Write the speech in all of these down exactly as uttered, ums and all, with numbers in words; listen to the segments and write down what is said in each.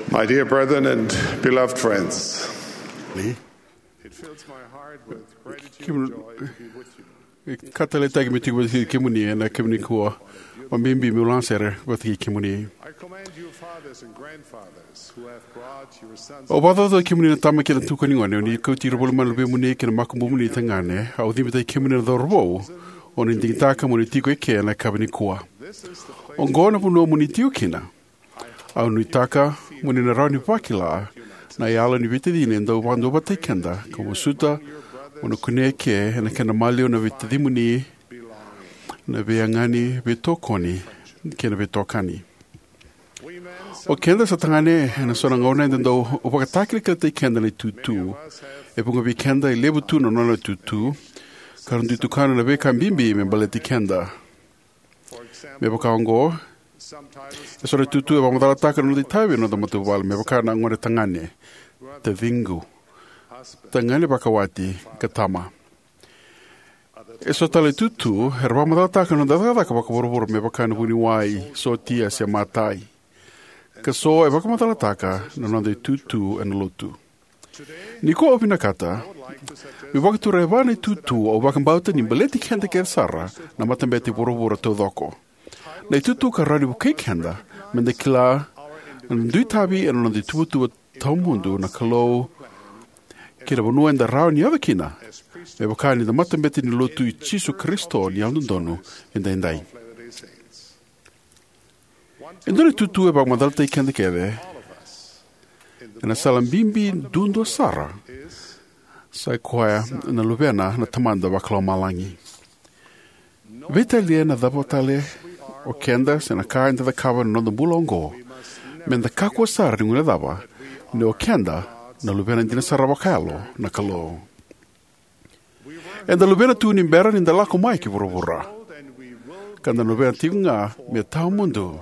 My dear brethren and beloved friends, Ni. it fills my heart with gratitude Kim- and joy to be with you. Katale tagi miti with ki kimuni na kimuni kua. Wambimbi mulansere with ki kimuni. I commend you fathers and grandfathers who have brought your sons O bada da kimuni na tama kina tukani ngane ni kauti robolo malu be muni kina makumbu muni tangane. Au di mita kimuni na dorbo. O ni ndingitaka muni tiko eke na kabini kua. This is the place O ngona puno muni tiu kina. Au nui taka muni na rauni pakila. Na iala ni vite dine ndo wando ba teikenda. Ka wasuta ono kune ke na kena malio na vite di muni. Na veangani vetokoni. Kena vetokani. we men O kenda sa tangane na sona ngona ndo o pakatakile kele teikenda le tutu. E punga vi kenda i lebu tu no nona tutu. Karandu tukana na veka mbimbi me baleti kenda. for example Me baka ongo. some titles E sora tutu e wamadala taka no di taiwe no da matu wale. Me baka na ngore tangane. Te vingu. husband Tangane baka wati katama. E so tale tutu, e wamadala taka no da taka baka boroboro me baka na wuni wai. So tia se matai. Ka so e baka madala taka no no de tutu e no lotu. Ni ko opina kata. like to suggest Mi waka tura e wane tutu o waka mbauta ni baleti kenda ke sara na matambeti boroboro to doko. Nei tutu ka rani buke kenda, men de kila na ndui tabi e no de tutu tau mundu na kalau kira bonua enda rao ni awa kina. Me waka ni da matambeti ni lotu i Chisu Kristo ni aundundonu enda endai. Latter-day Saints. One Endone tutu e waka madalta i kenda keve, e na salambimbi dundo sara, is sai koea na luvena na tamanda wakalo malangi. Vita lia na dapotale o kenda se na ka inda da kawa no da bulongo. Men da kakwa sara ni nguna daba, ne o kenda na luvena dina sara wakalo na kalo. E da luvena tu ni mbera ni da lako mai ki vuruvura. old and we will Kanda luvena tiunga me tau mundu.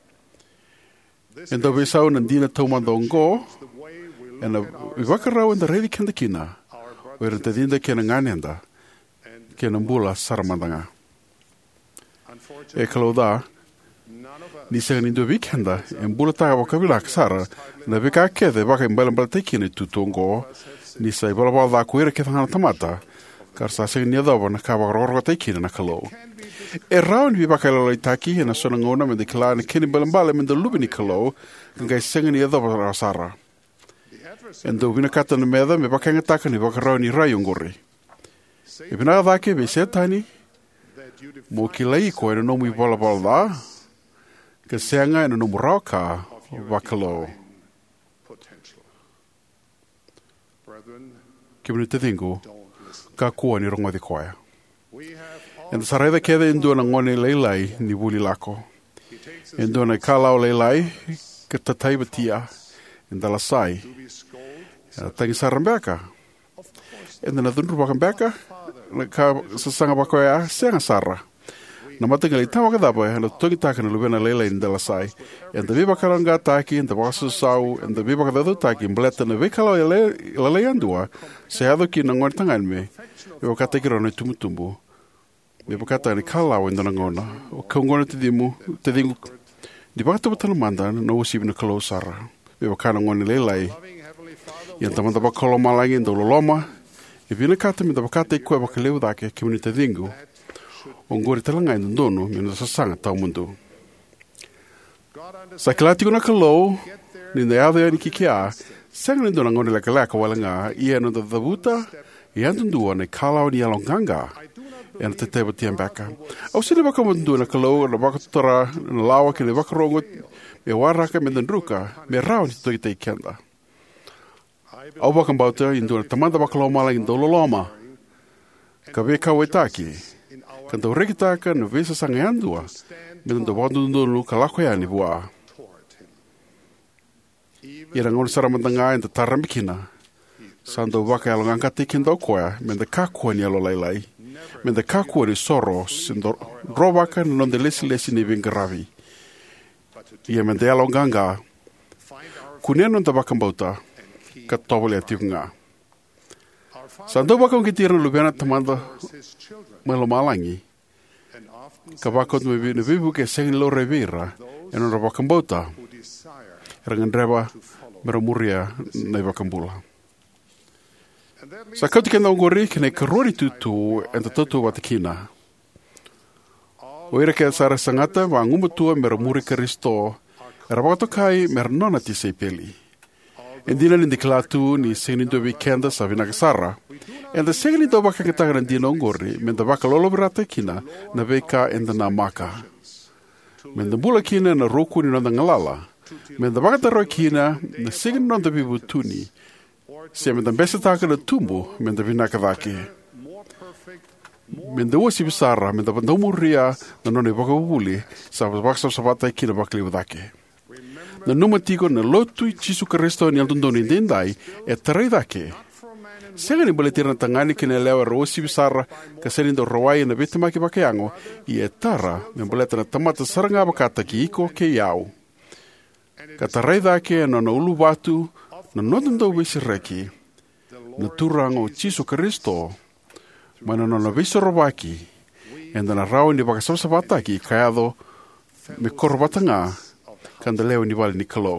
E da vesau na dina tau mandongo, the way we e look na iwakarau enda revi kenda kina. our brothers O era te dinda kena nganenda, and kena mbula sara mandanga. unfortunately E kalau da, none of us ni se ni do weekenda en bula ta wa kabila sara na veka kede wa ka mbala mbala teki ni tutongo ni sai bala bala da kuira ke tanga tamata kar sa se ni da na ka wa ro teki na kalo e raun vi ba ka lo taki na sona ngona me de kla ni kini bala mbala me de lubini kalo ngai se ni da wa sara the adversary en do vina kata na meda me ba ka ngata ni ba ka raun ni rayongori e vina da ke be se tani that you define mo kilai ko e no mu bala bala da ka senga e no mu rauka wa kalo potential. Brethren, ke mune te tingu, don't listen. ka kua ni rongo de koea. We have all En sa reida kede in duana ngone leilai ni wuli lako. he takes us En duana kalao leilai, ke tatai batia, en dala sai, to be scolded. en tangi sa rambeka. Of course, En dana dunru baka mbeka, na ka sasanga bako ea, senga sara. Na matinga li tawa kadapa, en la tungi taka na lubena leilai in dala sai. En da viva karanga taki, en da wasa sau, en da viva kadadu taki, mbleta na vikalao ila leandua, se hado ki na ngone tanganme, e wakata ki rona tumutumbu. Me pakata ni kalao in dana ngona, o kaungona te dimu, te dingu, di pakata batala manda, na usibi na kalau sara. Me pakana ngone leilai, loving Heavenly Father, Ian tamanda ba kolo malangi ndo loloma. E vina kata mi da bakata i koe baka leu dake ke muni te dingu. O ngori talanga i ndono mi nda sasanga tau mundu. God understands Sa kilati kuna kalou, ni nda yado ya ni kikia, sanga ni ndona ngoni laka laka walanga, ia no da dhabuta, i antundua ni kalao ni alonganga. E na te teba tian baka. Au sile baka mundu na kalou, na baka tutara, na lawa ki le baka rongo, me waraka me ndruka, me rao ni toi te kenda. Au baka mbauta, i ndona tamanda baka lau malangi ndolo loma. Ka veka waitaki. in our Kanta urikitaka na vesa sanga yandua. Mena ndo wandu ndonu ka lako ya ni bua. toward Him. Ira ngoni saramandanga enta taramikina. Sando waka yalo nganga tiki ndo koya. Mena kakua ni alo lailai. Mena kakua ni soro. Sindo rovaka na nonde lesi lesi ni vingaravi. Ia mena yalo nganga. Find our Kuneno nda waka mbauta. and keep Ka tobole atiunga. our Father Sando waka ngitira lubena tamanda. His children, Malo malangi. and often Ka waka me vibu ke sengi lo revira. E non waka mbauta. who desire rangan reba mera muria na vakambula. Sa kau tikena ongori kene karori tutu en ta tutu watakina. Oira ke sara sangata wa ngumutua mera muri Kristo era watokai mera nona ti seipeli. Endina ni diklatu ni senindo weekenda sa vinakasara. En da segni do baka kataga dina ongori men da baka lolo berata kina na veka en da na maka. Men da bula kina na roku ni nonda ngalala. Men da baka taro kina na segni nonda bibu tuni. Se men da besa taka na tumbu men da vinakadaki. Men da wasi bisara men da banda muria na none baka bubuli sa baka sabata kina baka liwadaki. Na numa tiko na lotu i Jesu Kristo ni altundoni dendai e tarai dake. Sega ni baletir na tangani kene lewa rosi bisara ka senindo rawai na bitama ki bakeango i e tara me baleta na tamata saranga bakata ki iko ke iau. Ka tarai dake na na ulu watu na notundo wisi reki na turango Jesu Kristo mana na na wisi rawaki e na rao ni baka sabsabata ki kayado me korbatanga kanda leo ni wale ni kalo.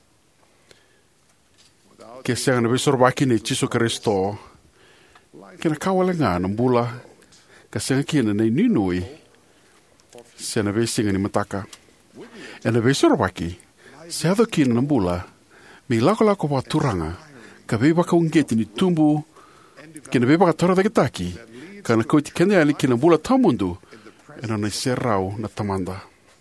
Ke siang na besor baki ni Jesu Kristo kena kawala nga ng bula ka siang kina na ininui siya na besinga ni mataka. E na besor baki siya do kina ng bula may lako-lako pa turanga ka beba ka ungeti ni tumbu kina beba ka tora da kitaki ka na kouti kena ali kina bula tamundu e na na serau na tamanda.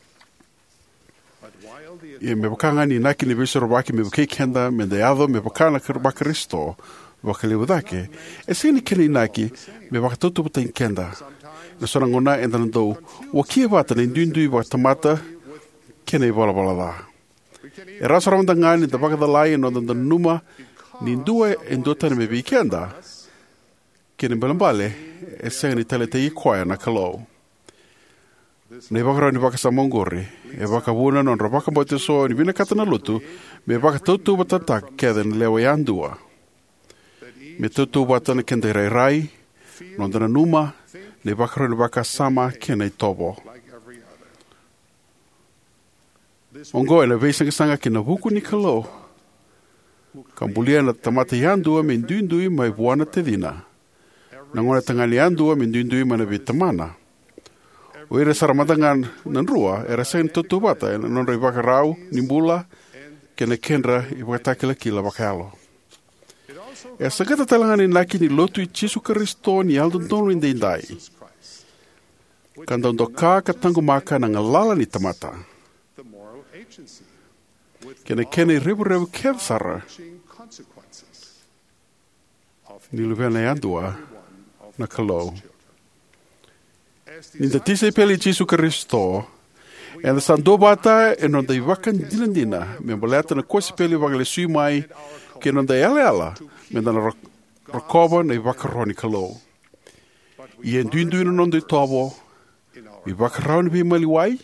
E me bakanga ni naki ni besor baki me bakei kenda me de ado me bakana kerba Kristo bakali wadake e sini kini naki me bakatoto butain kenda na sora ngona enda ndo wakia bata ni ndundui batamata kene bala bala da e rasa ramanda ngani da baka da lai no da numa ni ndue endota me bi kenda kene balambale e sini tele te ikoya na kalo. Ne baka ni baka sa mongori e baka buna non ro baka bote so ni bina katana lutu me baka tutu batata keden lewe andua me tutu batana kende rai rai non dana numa ne baka ni baka sama kene tobo ongo ele vesa sanga kina buku ni kalo kambulia na tamata yandua me ndundui mai buana tedina nangona tangani andua me ndundui mana vitamana. O ere saramadangan nan rua, era sen tutu bata, e non rei baka rau, nimbula, kena kendra, i baka takila kila bakalo. E sagata talangan in laki ni lotu i Jesu Kristo ni aldon tonu in deindai. Kanda undo ka katangu maka na ngalala ni tamata. Kena kena i rebu rebu kevsara. Ni luvena i andua, na kalau. Ninda tise peli Jesu Kristo e na sando bata e non dai wakan dilandina me boleta na kosi peli wagale sui mai ke non dai ala ala me na rakova na wakaroni kalo i en duindu ino non dai tobo i wakaroni bi mali wai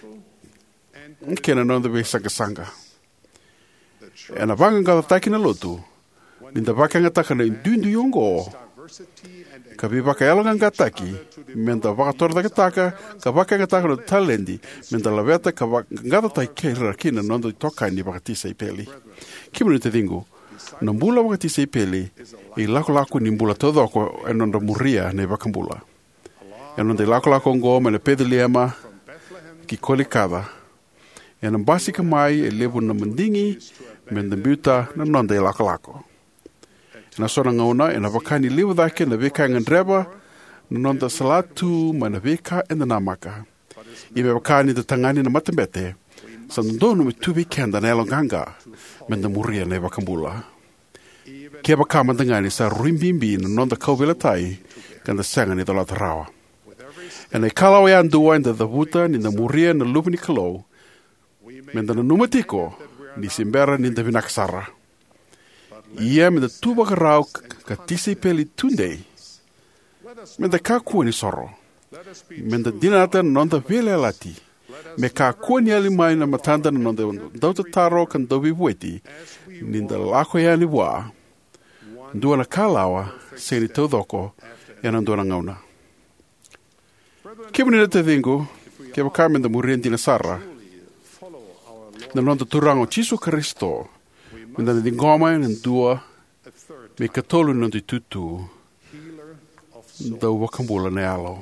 ke na non dai sanga sanga e na wanga ngada taki na lotu ninda wakanga taka na duindu yongo ka viva ka yalo nganga taki menda waka torda ka taka ka waka ka taka no talendi menda la veta ka ngada tai kera kina nondo toka ni waka tisa ipeli kimuni te dingu no mbula waka tisa ipeli i lako lako ni mbula todo ko e nondo muria ne waka mbula e nondo lako lako ngo me le pedeliema ki kolikada e no basika mai e levu na mendingi menda buta na nondo lako lako na sona ngauna e na wakani liwa dake na veka ngandreba na nonda salatu ma na veka e na namaka. I me wakani da tangani na matembete sa ndono me tu vikenda na elonganga me na muria na wakambula. Kia baka mandangani sa rimbimbi na nonda kauvela tai kanda sanga ni dolata rawa. E na kalau e andua inda da vuta ni na muria na lupi ni kalau me na numatiko ni simbera ni da vinakasara. Ia me da tuba ka rau ka tise peli tunde. Me da ka kua ni soro. Me da dinata nonda vele alati. Me ka kua ni ali mai na matanda na nonda dauta taro kan dobi bueti. Ninda lako ya ni wa. Ndua na kalawa se ni taudoko e na ndua na ngauna. Kia muni na te dingu, kia waka me da murien dina sara. na nonda turango Chisu Kristo, na na ngoma na dua, me katolu na di tutu, da wakambula na alo.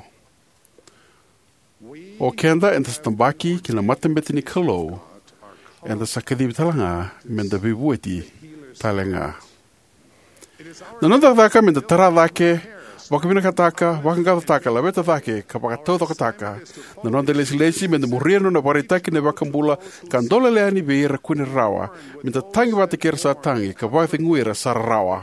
O kenda en tas tambaki ki na matambeti ni kalo, en tas sakadibi talanga, men da vivueti talanga. Na nonda dhaka men da tara dhake, wakabina kataka, wakangata taka, la beta dhake, kapakatau taka, na nonda lesi lesi men da muriano na waritaki na wakambula, kandola leani veira kune rawa, men da tangi wate kera sa tangi, ka wakati nguira sa rawa.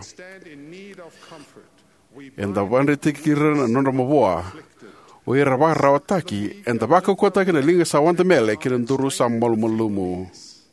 En da wanre tikira na nonda maboa, o ira waka rawa taki, en da waka kua taki na linga sa wanda mele, kina nduru sa malumulumu.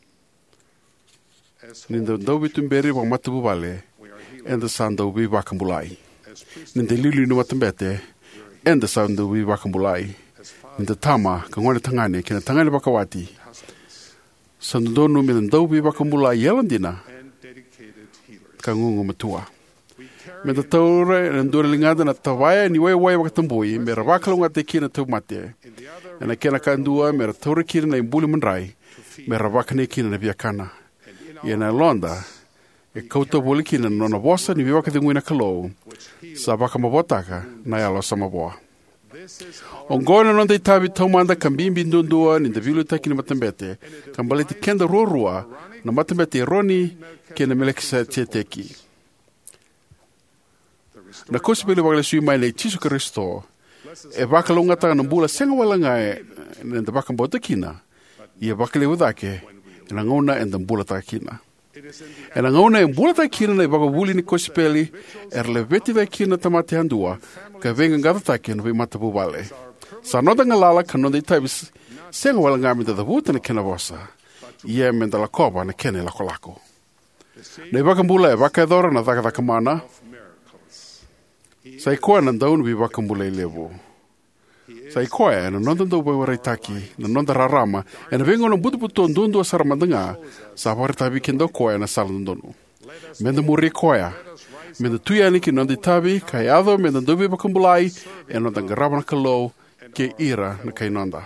Ninda ndau bitumberi wang matabu wale, en da sa ndau bi wakambulai. Ninda lulu ni watambete, en da sa ndau bi wakambulai. Ninda tama, ka ngone tangane, kina tangane wakawati. Sa ndonu mina ndau bi wakambulai yalandina, ka ngungu matua. Me ta taure na ndura lingada na tawaya ni wai wai wakatambui, me ra wakalunga te kina tau mate. E na kena ka ndua, me ra taure kina na imbuli manrai, me ra wakane kina na viakana. I na londa, e kauta wuli kina nona wosa ni viwaka te nguina kalou, sa waka mawotaka na yalo sa maboa. O ngona nonda i tabi taumanda kambimbi ndundua ni da vilu taki ni matambete, kambale te kenda rorua na matambete ironi kena melekisa tieteki. Na kosi pele wakale sui mai nei Chisu Kristo, e wakalunga tanga na mbula senga walanga e nenda wakambota kina, i e wakale wadake, e na ngauna e mbula taka kina. E na ngauna e mbula taka kina na i wakawuli ni kosi pele, e rele veti vai kina tamate handua, ka venga ngata take na vi matapu wale. Sa noda ngalala ka nonda i taibis senga walanga mi da vuta na kena wasa, i e menda la koba na kene lako lako. Na i wakambula e wakaedora na dhaka dhaka mana, Sai koa na ndau vi wakambula i levo. Sai koa e na nonda ndau bai waraitaki, na nonda rarama, e na vengo na budu buto ndundu a saramandanga, sa waritabi kendo koa e na salandonu. Menda muri koa, menda tuiani ki nonda itabi, kai ado menda ndau vi wakambulai, e nonda ngarama na kalou, ke ira na kai nonda.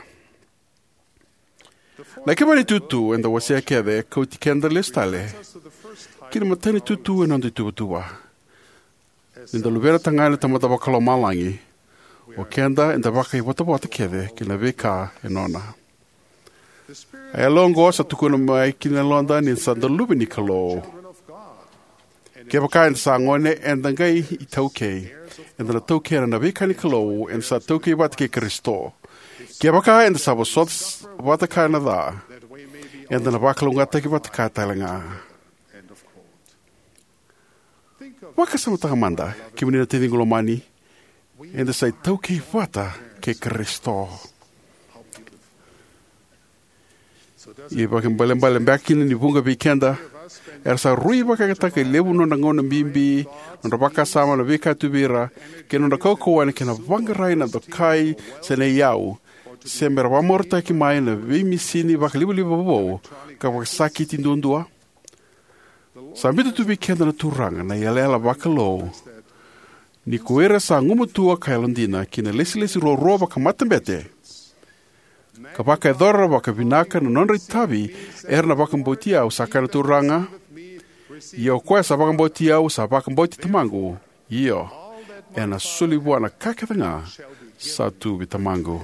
Na ke mani tutu, enda wasea kede, kauti kenda listale, kina matani tutu e nonda tuba-tuba. Ninda luvera tangana tamata wakalo malangi, o kenda inda waka i wata wata kede, kina veka e nona. Ai alongo sa tukuna mai kina londa ni sa ndalubi ni kalo. Ke waka in sa ngone enda ngai i tauke, enda na tauke na veka ni kalo, enda sa tauke i wata ke Kristo. Ke waka enda sa wasot wata ka na da, enda na wakalunga taki wata ka talanga. Waka sama takamanda, ki menina te ngolomani, enda sai tauke wata ke Kristo. I waka mbale mbale mbakina ni bunga vikenda, era sa rui waka kataka i lewu nona ngona mbimbi, nona waka sama na vika tubira, ke nona kaukoa na kena wangarai na dokai se ne iau, se mera wamorta ki mai na vimisini waka liwa liwa wau, ka waka sakiti ndundua. Sa mita tuvi kenda na turanga na ialela wakalo. Ni kuera sa ngumutua kailandina kina lesi lesi ro ro waka matambete. Ka waka edora waka vinaka na nonra itabi era na waka mboti au sa kana turanga. Iyo koe sa waka mboti au sa waka mboti tamangu. Iyo. E na suli wana kaketanga sa tuvi tamangu.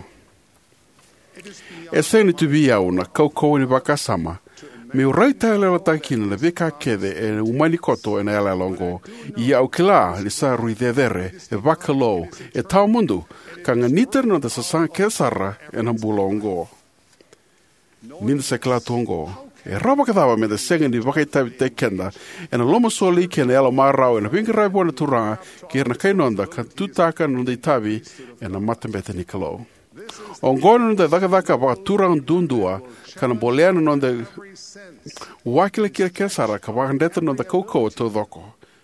E seni tuvi au na kaukou ni waka sama. Me urai tae leo takina na veka kede e umani koto e na ala longo. I au kila li sa rui dedere e wakalo e tau mundu ka nganiter na da sasanga kesara e na mbulongo. Ninda se kila tongo. E raba katawa me da senga ni wakaitabi te kenda e na loma soli ke na alo marau e na vingarai buana turanga ki na kainonda ka tutaka nonda itabi e na matambete ni kalo. O ngona nonda dhaka dhaka waka turang dundua kana boleana nonda wakile kira kesara ka wakandeta nonda koukou to dhoko.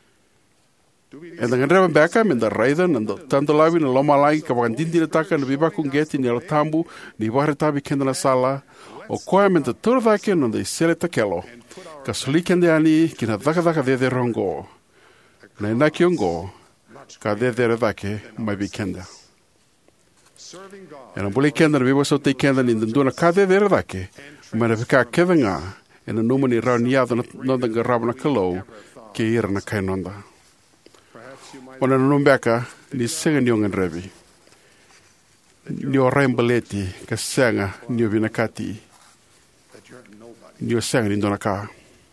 E da ngandreba beka me da raida nanda tandolawi na loma langi ka wakandindina taka na bibaku ngeti ni alatambu ni wakaritabi kenda na sala o koe me da tura dhake nonda isele takelo ka suli kende ani kina dhaka dhaka dhede rongo na inaki ongo ka dhede dhake mai bi kenda. E na buli kenda na biwa so te kenda ni nduna ka dhede dhake Mana vika kevenga, e na numani rau niado na nga rabana kalau, ke ira na kainonda. Ona na numbeka, ni senga ni ongan revi. Ni o raimbaleti, ka senga ni o vinakati. Ni o senga ni ndona ka.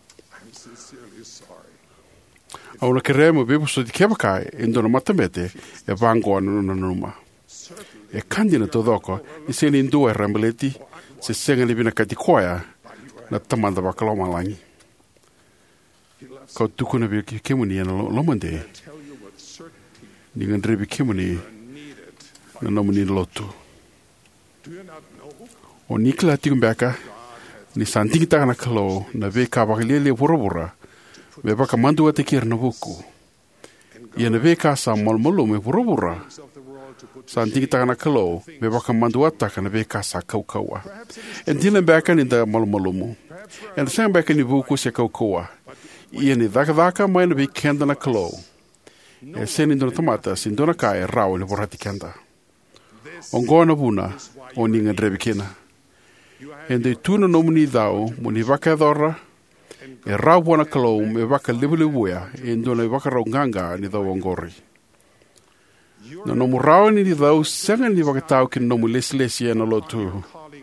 Auna kere mo bibu so di kebakai, e ndona matamete, e vangoa na numa. E kandina todoko, i se ni ndua e raimbaleti, se senga ni vinakati koia, na tamanda wakalo malangi. Kau tukuna bi kimuni na lomande. Ni ngandrebi kimuni na nomuni lotu. O nikla tikumbeka ni santingi taka na kalo na veka wakilele wurabura me waka mandu ate kira na wuku. Ia na veka sa malmalo me wurabura santingi taka na kalo me waka mandu ataka na veka sa kaukaua. En dina beka ni da malmalomu. En sang beka ni wuku se kaukaua. Ia ni dhaka dhaka mai na veka kenda na kalo. E seni ndona tamata si ndona ka e rau ni warati kenda. O ngoa na wuna o ni ngandrebi kina. E ndei tuna no muni dhau muni waka e dhora e rau wana kalau me waka lebele wea e ndona i waka rau nganga ni dhau ongori. Na nomu rau ni ni dhau senga ni waka tau ki nomu lesi lesi e na lotu.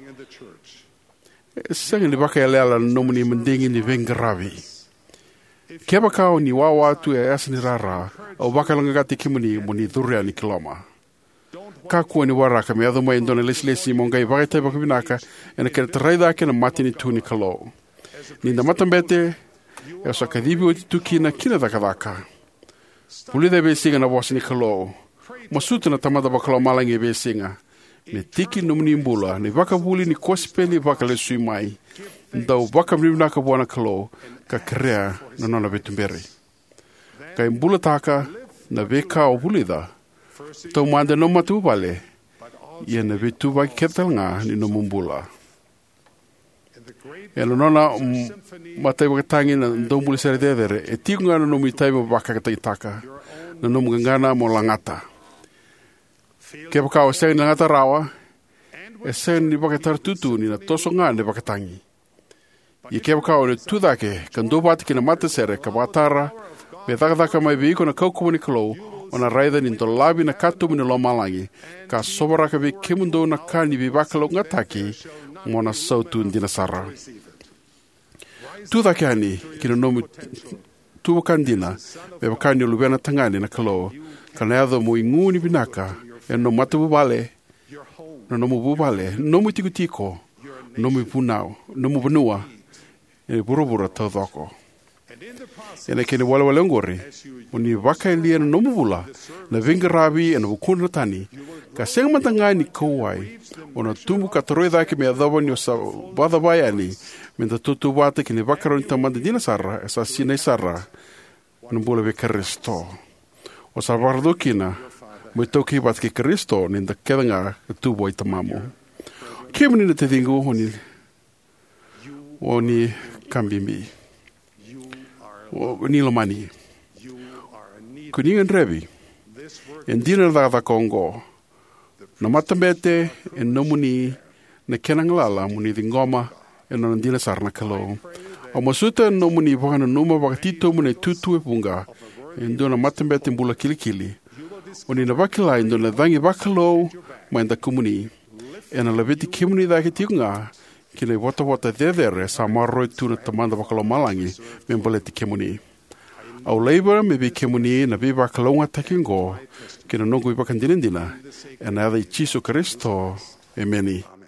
E senga ni waka e leala nomu ni mendingi ni vengaravi. Keba kao ni wawa tu e asa ni rara au waka langa gati kimuni muni dhurea ni kiloma. Ka kua ni waraka me adho mai ndona lesi lesi mongai waka tai waka vinaka e na kere taraida ke na mati ni tu ni kalo. Ni na matambete e osa kadhibi o tuki na kina dhaka dhaka. Pulida e besinga na wasi ni kalo. Masuta na tamada wakalo malangi e besinga. Me tiki numuni imbula ni waka wuli ni kosipeli waka le sui mai. Ndau waka mrivinaka wana kalo ka krea na nona vetumberi. Ka imbula taka na veka o vulida. Tau manda no matu vale. Ia na vetu waki ketalanga ni no mumbula. E no nona matai wakatangi na ndau muli sere dedere. E tiku ngana no mitai mo waka katai taka. Na no mungangana mo langata. Kepa kao sengi langata rawa. E sengi ni wakatar tutu ni na toso ngana ni wakatangi. Ia kepa kao ni tudake kando bati kina mata sere ka watara. Me dhaka dhaka mai viko na kaukumu ni kalou. Ona raida ni ndolabi na katumu ni lomalangi. Ka sobaraka vi kimundo na kani vi wakalo ngataki. Mona sautu ndina sara. Tudake ani kina nomu tuwa kandina. Me wakani uluwena tangani na kalou. Kana adho mo inguni binaka. E no matu bubale. No nomu bubale. Nomu tiku tiko. Nomu punao. Nomu vanua. E burubura tau dhoko. Ena kene wala wala ngori. Uni waka ilia na nomu wula. Na vingarabi e na wukuna tani. Ka senga matangai ni kouai. Ona tumbu kataroi dhake me adhawa ni osa wadha bayani. Menta tutu wate kene wakaro ni tamanda dina sarra. Esa sina isarra. Nambula ve karisto. Osa wardo kina. Mo toki wat ke karisto. Ninda kedanga tubo i tamamu. Kemani na te dingu. Oni. Oni kambimbi. O nilo mani. Kuningan revi. En dina dhaka kongo. Na matambete en nomuni na kenanglala muni di ngoma en nandina sarna kalo. O masuta en nomuni wakana numa wakatito mune tutu e punga. En dona matambete mbula kilikili. O nina wakila en dona dhangi wakalo maenda kumuni. En a laveti kimuni dhake tiunga. Kina wata wata dedere sa maroi tuna tamanda wakalo malangi me mbaleti kemuni. Au labor me bi kemuni na bi wakalonga takingo kina nongo i wakandinindina e na adha i Chiso Kristo. Ameni.